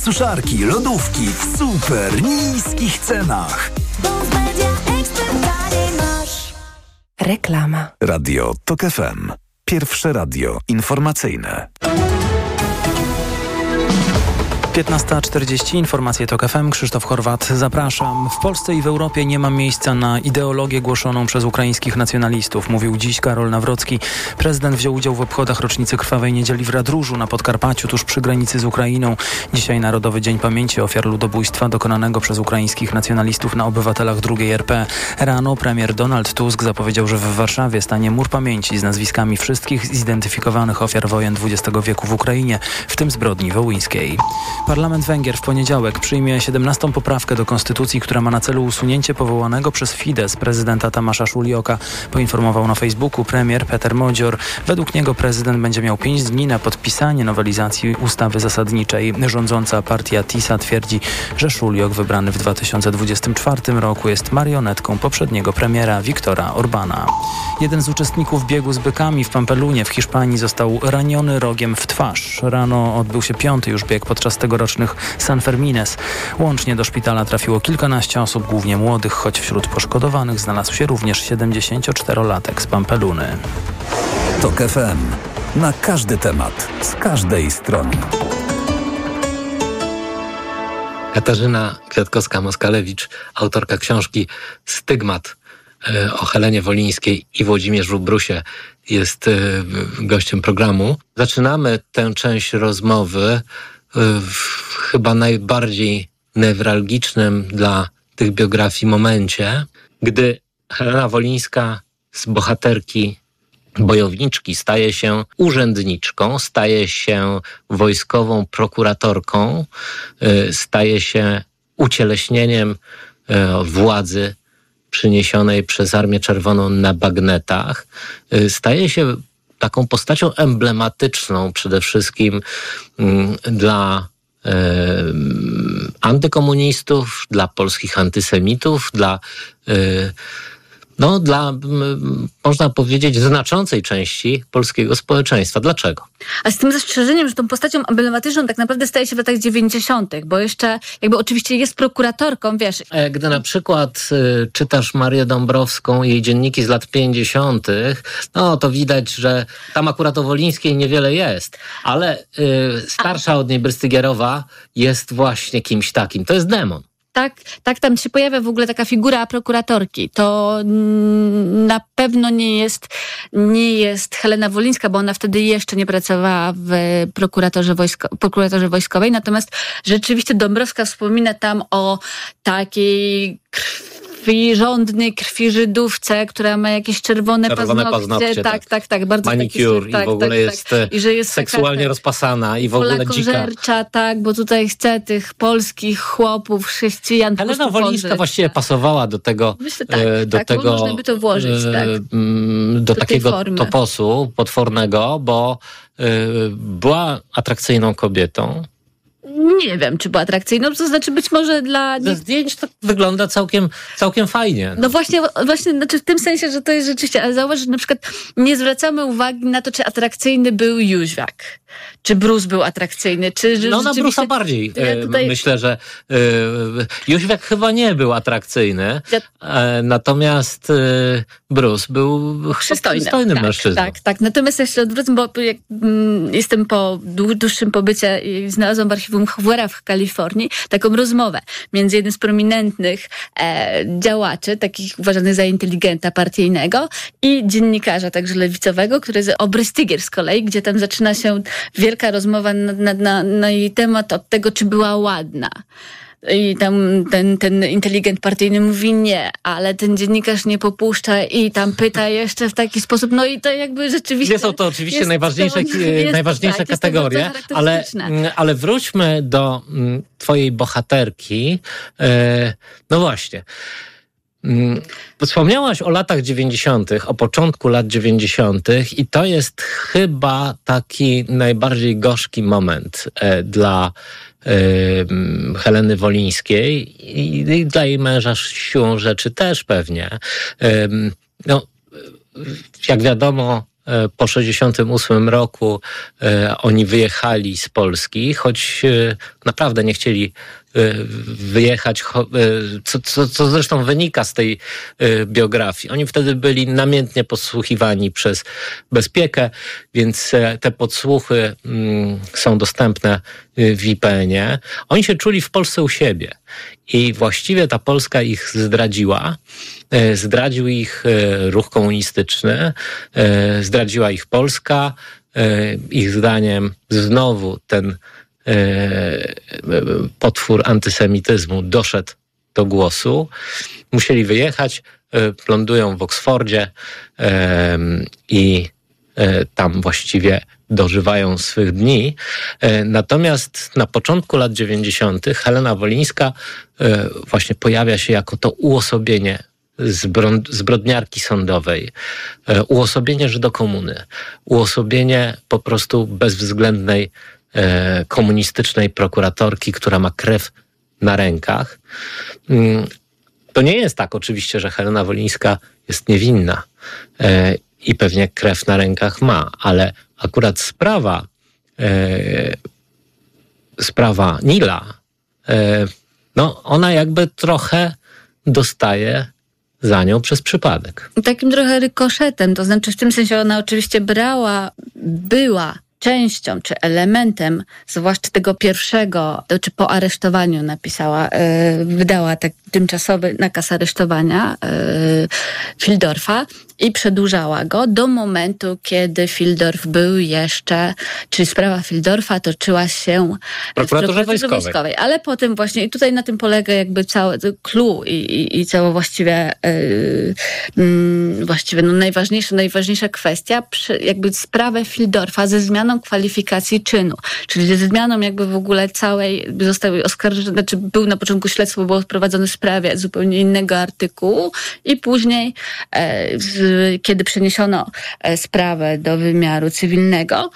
suszarki, lodówki w super niskich cenach. Reklama. Radio TOK FM. Pierwsze radio informacyjne. 15:40, informacje TOK FM, Krzysztof Horwat, zapraszam. W Polsce i w Europie nie ma miejsca na ideologię głoszoną przez ukraińskich nacjonalistów, mówił dziś Karol Nawrocki. Prezydent wziął udział w obchodach rocznicy Krwawej Niedzieli w Radróżu na Podkarpaciu, tuż przy granicy z Ukrainą. Dzisiaj Narodowy Dzień Pamięci Ofiar Ludobójstwa dokonanego przez ukraińskich nacjonalistów na obywatelach II RP. Rano premier Donald Tusk zapowiedział, że w Warszawie stanie mur pamięci z nazwiskami wszystkich zidentyfikowanych ofiar wojen XX wieku w Ukrainie, w tym zbrodni wołyńskiej. Parlament Węgier w poniedziałek przyjmie 17. poprawkę do konstytucji, która ma na celu usunięcie powołanego przez Fidesz prezydenta Tamasza Szulioka, poinformował na Facebooku premier Peter Modzior. Według niego prezydent będzie miał 5 dni na podpisanie nowelizacji ustawy zasadniczej. Rządząca partia TISA twierdzi, że Szuliok wybrany w 2024 roku jest marionetką poprzedniego premiera Viktora Orbana. Jeden z uczestników biegu z bykami w Pampelunie w Hiszpanii został raniony rogiem w twarz. Rano odbył się 5. już bieg podczas tegorocznych San Fermines. Łącznie do szpitala trafiło kilkanaście osób, głównie młodych, choć wśród poszkodowanych znalazł się również 74-latek z Pampeluny. TOK FM. Na każdy temat, z każdej strony. Katarzyna Kwiatkowska-Moskalewicz, autorka książki Stygmat o Helenie Wolińskiej i Włodzimierzu Brusie, jest gościem programu. Zaczynamy tę część rozmowy w chyba najbardziej newralgicznym dla tych biografii momencie, gdy Helena Wolińska z bohaterki bojowniczki staje się urzędniczką, staje się wojskową prokuratorką, staje się ucieleśnieniem władzy przyniesionej przez Armię Czerwoną na bagnetach, staje się taką postacią emblematyczną przede wszystkim dla antykomunistów, dla polskich antysemitów, dla można powiedzieć, znaczącej części polskiego społeczeństwa. Dlaczego? A z tym zastrzeżeniem, że tą postacią emblematyczną tak naprawdę staje się w latach 90., bo jeszcze jakby oczywiście jest prokuratorką, wiesz. Gdy na przykład czytasz Marię Dąbrowską, jej dzienniki z lat 50., no to widać, że tam akurat o Wolińskiej niewiele jest, ale starsza od niej Brystygierowa jest właśnie kimś takim. To jest demon. Tak, tam się pojawia w ogóle taka figura prokuratorki. To na pewno nie jest Helena Wolińska, bo ona wtedy jeszcze nie pracowała w prokuraturze wojskowej. Natomiast rzeczywiście Dąbrowska wspomina tam o takiej żądnej krwi Żydówce, która ma jakieś czerwone paznokcie. Tak, bardzo manicure i w ogóle jest, i że jest seksualnie rozpasana i w ogóle dzika. Tak, bo tutaj chce tych polskich chłopów, chrześcijan. Helena Wolińska właściwie pasowała do tego, myślę, do tego, można by to włożyć, do takiego toposu potwornego, bo była atrakcyjną kobietą. Nie wiem, czy była atrakcyjna, to znaczy być może dla... Ze zdjęć to wygląda całkiem fajnie. No właśnie, znaczy w tym sensie, że to jest rzeczywiście, ale zauważ, że na przykład nie zwracamy uwagi na to, czy atrakcyjny był Jóźwiak, czy Bruce był atrakcyjny, czy... No na Bruce'a bardziej. Myślę, że Jóźwiak chyba nie był atrakcyjny, natomiast Bruce był przystojnym mężczyzną. Tak. Natomiast ja się odwrócę, bo jak jestem po dłuższym pobycie i znalazłam w archiwum Hoover'a w Kalifornii taką rozmowę między jednym z prominentnych działaczy, takich uważanych za inteligenta partyjnego i dziennikarza także lewicowego, który jest Brystygier z kolei, gdzie tam zaczyna się wielka rozmowa na jej temat od tego, czy była ładna. I tam ten inteligent partyjny mówi nie, ale ten dziennikarz nie popuszcza i tam pyta jeszcze w taki sposób, no i to jakby rzeczywiście... Nie są to oczywiście najważniejsze kategorie, ale wróćmy do twojej bohaterki. No właśnie. Wspomniałaś o latach 90., o początku lat 90. i to jest chyba taki najbardziej gorzki moment dla Heleny Wolińskiej i dla jej męża siłą rzeczy też pewnie. No, jak wiadomo, po 1968 roku oni wyjechali z Polski, choć naprawdę nie chcieli wyjechać, co zresztą wynika z tej biografii. Oni wtedy byli namiętnie podsłuchiwani przez Bezpiekę, więc te podsłuchy są dostępne w IPN-ie. Oni się czuli w Polsce u siebie i właściwie ta Polska ich zdradziła. Zdradził ich ruch komunistyczny, zdradziła ich Polska. Ich zdaniem znowu ten potwór antysemityzmu doszedł do głosu. Musieli wyjechać, lądują w Oksfordzie i tam właściwie dożywają swych dni. Natomiast na początku lat 90. Helena Wolińska właśnie pojawia się jako to uosobienie zbrodniarki sądowej, uosobienie Żydokomuny, uosobienie po prostu bezwzględnej komunistycznej prokuratorki, która ma krew na rękach. To nie jest tak oczywiście, że Helena Wolińska jest niewinna i pewnie krew na rękach ma, ale akurat sprawa Nila, no ona jakby trochę dostaje za nią przez przypadek. Takim trochę rykoszetem, to znaczy w tym sensie ona oczywiście była częścią czy elementem, zwłaszcza tego pierwszego, czy po aresztowaniu wydała tak tymczasowy nakaz aresztowania Fieldorfa i przedłużała go do momentu, kiedy Fieldorf był jeszcze, czyli sprawa Fieldorfa toczyła się w prokuraturze wojskowej. Ale potem właśnie, i tutaj na tym polega jakby całe clue i cała właściwie najważniejsza kwestia, jakby sprawę Fieldorfa ze zmianą kwalifikacji czynu, czyli ze zmianą jakby w ogóle zostały oskarżone, znaczy był na początku śledztwo, było prowadzone w sprawie zupełnie innego artykułu i później kiedy przeniesiono sprawę do wymiaru cywilnego,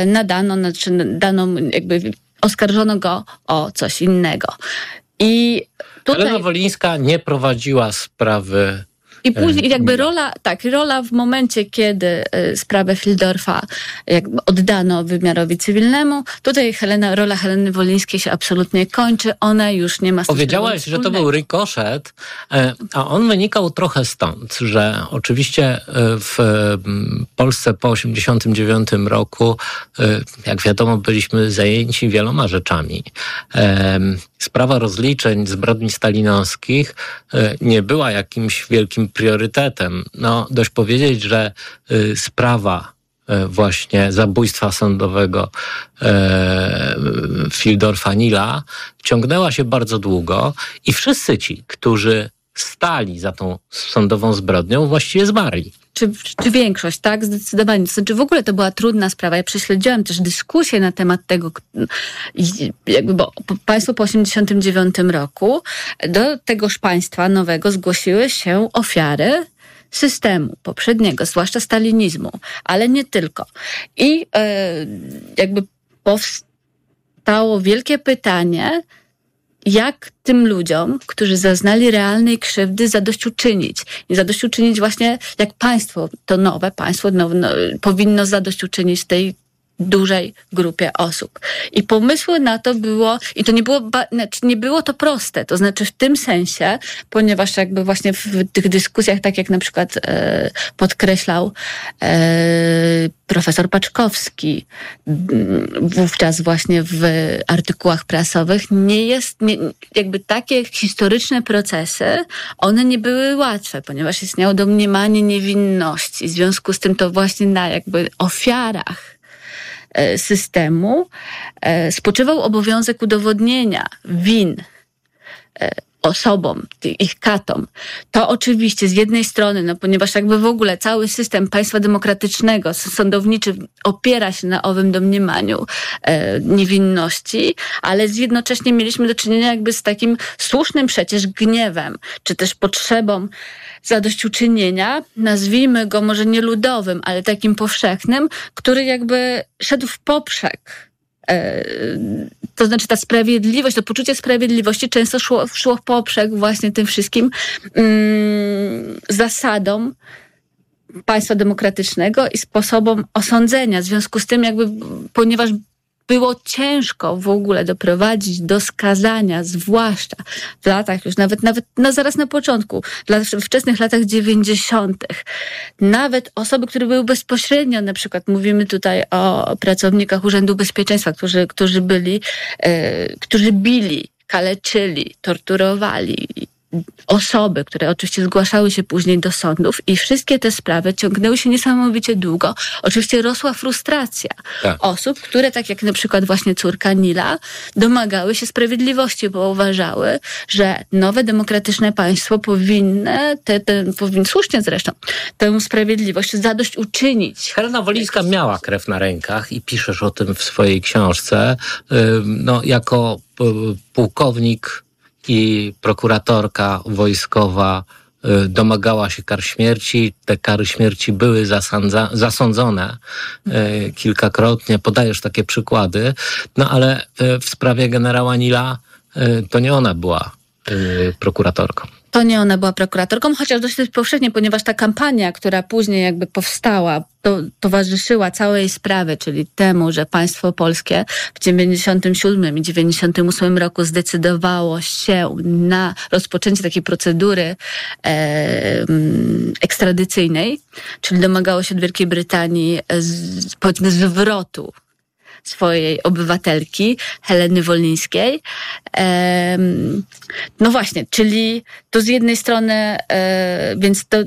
oskarżono go o coś innego. I tutaj Helena Wolińska nie prowadziła sprawy. I później jakby rola w momencie, kiedy sprawę Fieldorfa oddano wymiarowi cywilnemu, tutaj rola Heleny Wolińskiej się absolutnie kończy, ona już nie ma. Powiedziałaś, że to był rykoszet, a on wynikał trochę stąd, że oczywiście w Polsce po 1989 roku, jak wiadomo, byliśmy zajęci wieloma rzeczami. Sprawa rozliczeń zbrodni stalinowskich nie była jakimś wielkim priorytetem. No, dość powiedzieć, że sprawa właśnie zabójstwa sądowego Fieldorfa Nila ciągnęła się bardzo długo i wszyscy ci, którzy stali za tą sądową zbrodnią, właściwie zmarli. Czy większość, tak? Zdecydowanie. To znaczy w ogóle to była trudna sprawa. Ja prześledziłam też dyskusję na temat tego, bo państwo po 1989 roku do tegoż państwa nowego zgłosiły się ofiary systemu poprzedniego, zwłaszcza stalinizmu, ale nie tylko. I jakby powstało wielkie pytanie, jak tym ludziom, którzy zaznali realnej krzywdy, zadośćuczynić. I zadośćuczynić właśnie, jak państwo, to nowe państwo powinno zadośćuczynić tej dużej grupie osób. I pomysły na to było, i to nie było to proste, to znaczy w tym sensie, ponieważ jakby właśnie w tych dyskusjach, tak jak na przykład podkreślał profesor Paczkowski wówczas właśnie w artykułach prasowych, jakby takie historyczne procesy, one nie były łatwe, ponieważ istniało domniemanie niewinności. W związku z tym to właśnie na jakby ofiarach systemu spoczywał obowiązek udowodnienia win osobom, ich katom. To oczywiście z jednej strony, ponieważ jakby w ogóle cały system państwa demokratycznego, sądowniczy opiera się na owym domniemaniu niewinności, ale jednocześnie mieliśmy do czynienia jakby z takim słusznym przecież gniewem, czy też potrzebą zadośćuczynienia, nazwijmy go może nie ludowym, ale takim powszechnym, który jakby szedł w poprzek. To znaczy ta sprawiedliwość, to poczucie sprawiedliwości często szło w poprzek właśnie tym wszystkim zasadom państwa demokratycznego i sposobom osądzenia. W związku z tym ponieważ było ciężko w ogóle doprowadzić do skazania, zwłaszcza w latach już, nawet zaraz na początku, w wczesnych latach 90. Nawet osoby, które były bezpośrednio, na przykład mówimy tutaj o pracownikach Urzędu Bezpieczeństwa, którzy bili, kaleczyli, torturowali osoby, które oczywiście zgłaszały się później do sądów i wszystkie te sprawy ciągnęły się niesamowicie długo. Oczywiście rosła frustracja osób, które tak jak na przykład właśnie córka Nila domagały się sprawiedliwości, bo uważały, że nowe demokratyczne państwo powinny słusznie zresztą, tę sprawiedliwość zadośćuczynić. Helena Wolińska miała krew na rękach i piszesz o tym w swojej książce. Jako pułkownik i prokuratorka wojskowa domagała się kar śmierci. Te kary śmierci były zasądzone kilkakrotnie. Podajesz takie przykłady. Ale w sprawie generała Nila to nie ona była prokuratorką. To nie ona była prokuratorką, chociaż dość powszechnie, ponieważ ta kampania, która później powstała, towarzyszyła całej sprawy, czyli temu, że państwo polskie w 97 i 98 roku zdecydowało się na rozpoczęcie takiej procedury ekstradycyjnej, czyli domagało się od Wielkiej Brytanii powiedzmy zwrotu swojej obywatelki, Heleny Wolińskiej. No właśnie, czyli to z jednej strony, więc to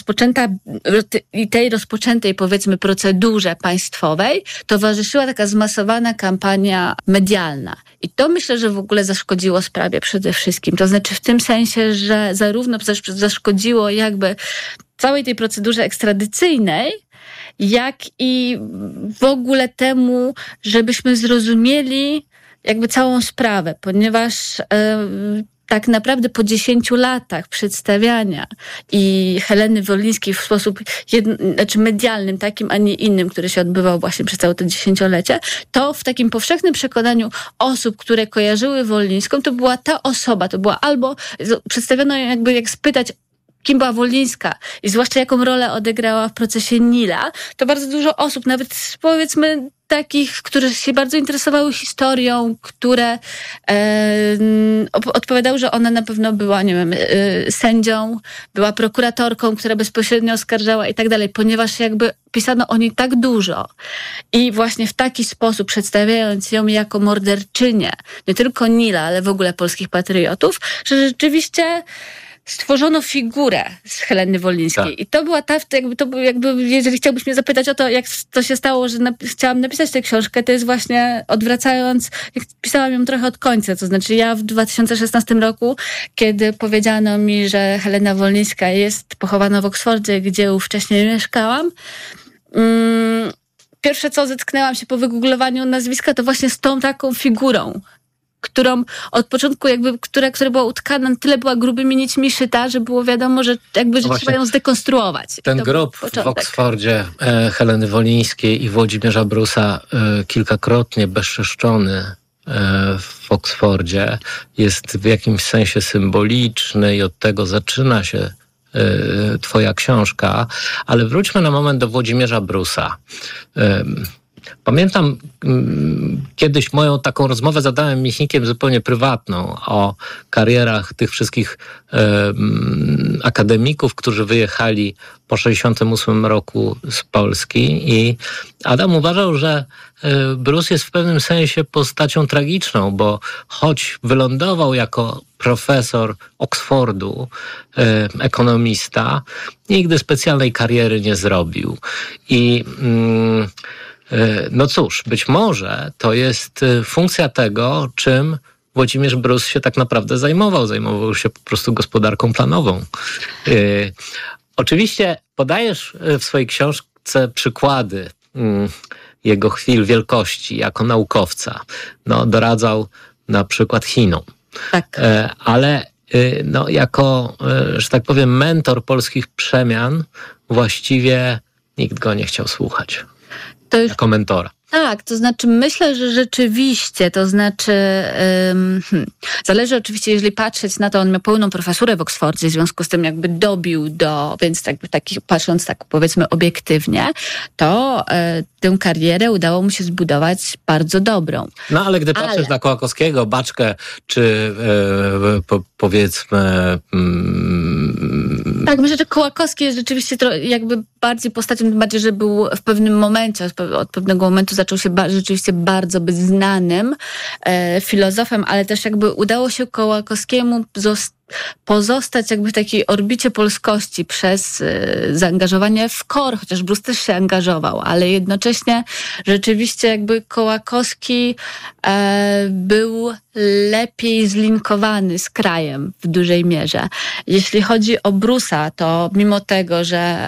tej rozpoczętej powiedzmy procedurze państwowej towarzyszyła taka zmasowana kampania medialna. I to myślę, że w ogóle zaszkodziło sprawie przede wszystkim. To znaczy w tym sensie, że zarówno zaszkodziło całej tej procedurze ekstradycyjnej, jak i w ogóle temu, żebyśmy zrozumieli całą sprawę, ponieważ tak naprawdę po 10 latach przedstawiania i Heleny Wolińskiej w sposób medialnym, takim, a nie innym, który się odbywał właśnie przez całe to 10-lecie, to w takim powszechnym przekonaniu osób, które kojarzyły Wolińską, to była ta osoba, to była albo przedstawiono jak spytać, kim była Wolińska i zwłaszcza jaką rolę odegrała w procesie Nila, to bardzo dużo osób, nawet powiedzmy takich, które się bardzo interesowały historią, które odpowiadały, że ona na pewno była, sędzią, była prokuratorką, która bezpośrednio oskarżała i tak dalej, ponieważ pisano o niej tak dużo i właśnie w taki sposób przedstawiając ją jako morderczynię, nie tylko Nila, ale w ogóle polskich patriotów, że rzeczywiście stworzono figurę z Heleny Wolińskiej. Tak. I to była jeżeli chciałbyś mnie zapytać o to, jak to się stało, że chciałam napisać tę książkę, to jest właśnie odwracając, jak pisałam ją trochę od końca, to znaczy ja w 2016 roku, kiedy powiedziano mi, że Helena Wolińska jest pochowana w Oksfordzie, gdzie wcześniej mieszkałam, pierwsze co zetknęłam się po wygooglowaniu nazwiska, to właśnie z tą taką figurą, którą od początku która była utkana, tyle była grubymi nićmi szyta, że było wiadomo, że trzeba ją zdekonstruować. Ten grób w Oksfordzie Heleny Wolińskiej i Włodzimierza Brusa kilkakrotnie bezczeszczony w Oksfordzie jest w jakimś sensie symboliczny i od tego zaczyna się twoja książka, ale wróćmy na moment do Włodzimierza Brusa. Pamiętam kiedyś moją taką rozmowę zadałem Michnikiem zupełnie prywatną o karierach tych wszystkich akademików, którzy wyjechali po 1968 roku z Polski i Adam uważał, że Bruce jest w pewnym sensie postacią tragiczną, bo choć wylądował jako profesor Oksfordu, ekonomista, nigdy specjalnej kariery nie zrobił. I no cóż, być może to jest funkcja tego, czym Włodzimierz Brus się tak naprawdę zajmował. Zajmował się po prostu gospodarką planową. Oczywiście podajesz w swojej książce przykłady jego chwil wielkości jako naukowca. No, doradzał na przykład Chinom. Tak. Ale no, jako, że tak powiem, mentor polskich przemian właściwie nikt go nie chciał słuchać. To już, jako mentora. Tak, to znaczy myślę, że rzeczywiście, to znaczy zależy oczywiście, jeżeli patrzeć na to, on miał pełną profesurę w Oksfordzie, w związku z tym jakby dobił więc patrząc tak powiedzmy obiektywnie, to tę karierę udało mu się zbudować bardzo dobrą. No ale gdy patrzysz na Kołakowskiego, Baczkę, czy powiedzmy... Tak, myślę, że Kołakowski jest rzeczywiście jakby bardziej postacią, tym bardziej, że był w pewnym momencie, od pewnego momentu zaczął się rzeczywiście bardzo być znanym filozofem, ale też jakby udało się Kołakowskiemu pozostać jakby w takiej orbicie polskości przez zaangażowanie w KOR, chociaż Brus też się angażował, ale jednocześnie rzeczywiście jakby Kołakowski był lepiej zlinkowany z krajem w dużej mierze. Jeśli chodzi o Brusa, to mimo tego, że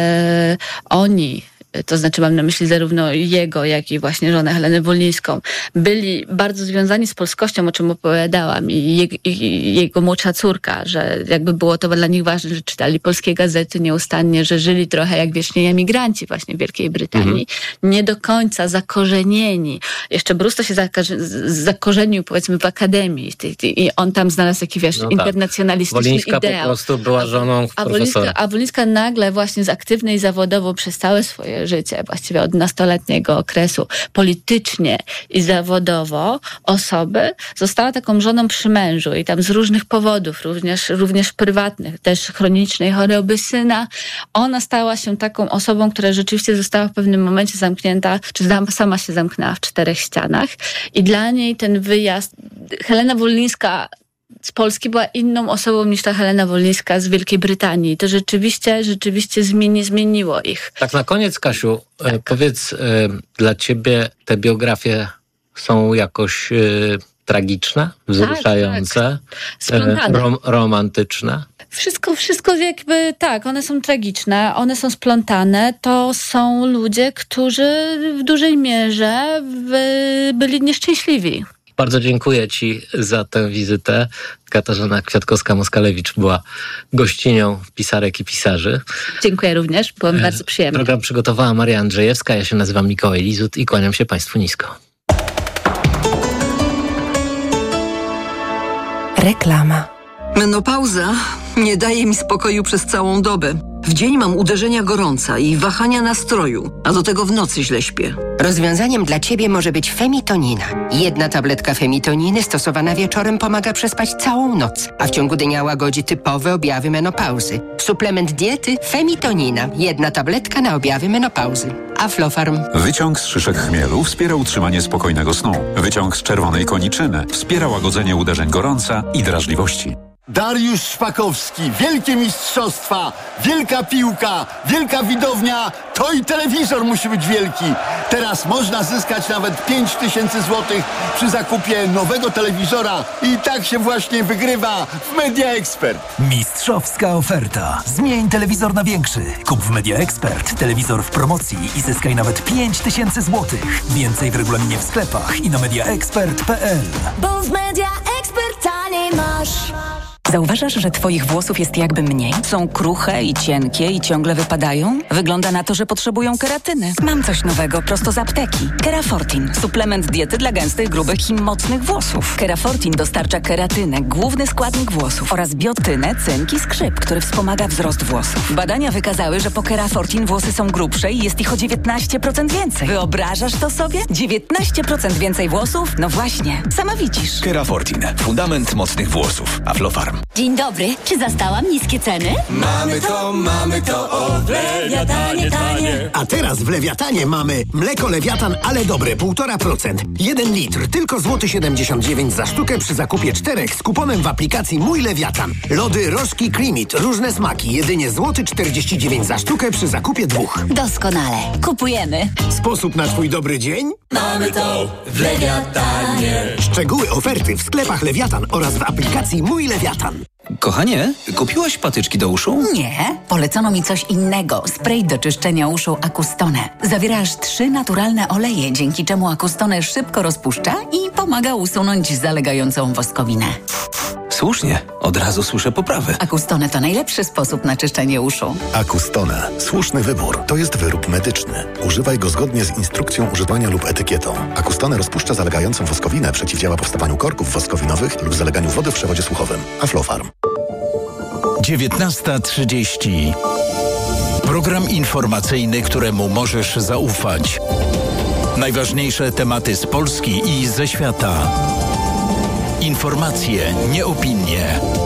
oni, to znaczy mam na myśli zarówno jego, jak i właśnie żonę Helenę Wolińską, byli bardzo związani z polskością, o czym opowiadałam, i jego młodsza córka, że jakby było to dla nich ważne, że czytali polskie gazety nieustannie, że żyli trochę jak wieczni emigranci właśnie w Wielkiej Brytanii. Nie do końca zakorzenieni. Jeszcze Brus to się zakorzenił powiedzmy w akademii i on tam znalazł taki internacjonalistyczny Wolińska ideał. po prostu była żoną profesora. A Wolińska nagle właśnie z aktywnej zawodowo przez całe swoje życie, właściwie od nastoletniego okresu, politycznie i zawodowo osoby, została taką żoną przy mężu i tam z różnych powodów, również prywatnych, też chronicznej choroby syna. Ona stała się taką osobą, która rzeczywiście została w pewnym momencie zamknięta, czy sama się zamknęła w 4 ścianach i dla niej ten wyjazd, Helena Wolińska z Polski była inną osobą niż ta Helena Wolińska z Wielkiej Brytanii. To rzeczywiście zmieniło ich. Tak na koniec, Kasiu, powiedz, dla ciebie te biografie są jakoś tragiczne, wzruszające, romantyczne? Wszystko jakby tak, one są tragiczne, one są splątane. To są ludzie, którzy w dużej mierze byli nieszczęśliwi. Bardzo dziękuję Ci za tę wizytę. Katarzyna Kwiatkowska-Moskalewicz była gościnią Pisarek i Pisarzy. Dziękuję również, byłem bardzo przyjemny. Program przygotowała Maria Andrzejewska, ja się nazywam Mikołaj Lizut i kłaniam się Państwu nisko. Reklama. Menopauza nie daje mi spokoju przez całą dobę. W dzień mam uderzenia gorąca i wahania nastroju, a do tego w nocy źle śpię. Rozwiązaniem dla Ciebie może być Femitonina. 1 tabletka Femitoniny stosowana wieczorem pomaga przespać całą noc, a w ciągu dnia łagodzi typowe objawy menopauzy. Suplement diety Femitonina. 1 tabletka na objawy menopauzy. Aflofarm. Wyciąg z szyszek chmielu wspiera utrzymanie spokojnego snu. Wyciąg z czerwonej koniczyny wspiera łagodzenie uderzeń gorąca i drażliwości. Dariusz Szpakowski, wielkie mistrzostwa, wielka piłka, wielka widownia, to i telewizor musi być wielki. Teraz można zyskać nawet 5000 zł przy zakupie nowego telewizora i tak się właśnie wygrywa w Media Expert. Mistrzowska oferta. Zmień telewizor na większy. Kup w Media Expert telewizor w promocji i zyskaj nawet 5000 zł. Więcej w regulaminie w sklepach i na mediaexpert.pl. Bo w Media Expert taniej masz. Zauważasz, że twoich włosów jest jakby mniej? Są kruche i cienkie i ciągle wypadają? Wygląda na to, że potrzebują keratyny. Mam coś nowego prosto z apteki. Kerafortin. Suplement diety dla gęstych, grubych i mocnych włosów. Kerafortin dostarcza keratynę, główny składnik włosów, oraz biotynę, cynk i skrzyp, który wspomaga wzrost włosów. Badania wykazały, że po Kerafortin włosy są grubsze i jest ich o 19% więcej. Wyobrażasz to sobie? 19% więcej włosów? No właśnie, sama widzisz. Kerafortin. Fundament mocnych włosów. Aflofarm. Dzień dobry, czy zastałam niskie ceny? Mamy to, o w Lewiatanie tanie. A teraz w Lewiatanie mamy mleko Lewiatan, ale dobre, 1,5%. 1 litr, tylko złoty 79 za sztukę przy zakupie 4 z kuponem w aplikacji Mój Lewiatan. Lody Rożki Creamit, różne smaki, jedynie złoty 49 za sztukę przy zakupie 2. Doskonale, kupujemy. Sposób na Twój dobry dzień? Mamy to w Lewiatanie. Szczegóły oferty w sklepach Lewiatan oraz w aplikacji Mój Lewiatan. Kochanie, kupiłaś patyczki do uszu? Nie, polecono mi coś innego. Spray do czyszczenia uszu Acustone. Zawiera aż 3 naturalne oleje, dzięki czemu Acustone szybko rozpuszcza i pomaga usunąć zalegającą woskowinę. Słusznie, od razu słyszę poprawę. Acustone to najlepszy sposób na czyszczenie uszu. Acustone. Słuszny wybór. To jest wyrób medyczny. Używaj go zgodnie z instrukcją używania lub etykietą. Acustone rozpuszcza zalegającą woskowinę, przeciwdziała powstawaniu korków woskowinowych lub zaleganiu wody w przewodzie słuchowym. Aflofarm. 19:30. Program informacyjny, któremu możesz zaufać. Najważniejsze tematy z Polski i ze świata. Informacje, nie opinie.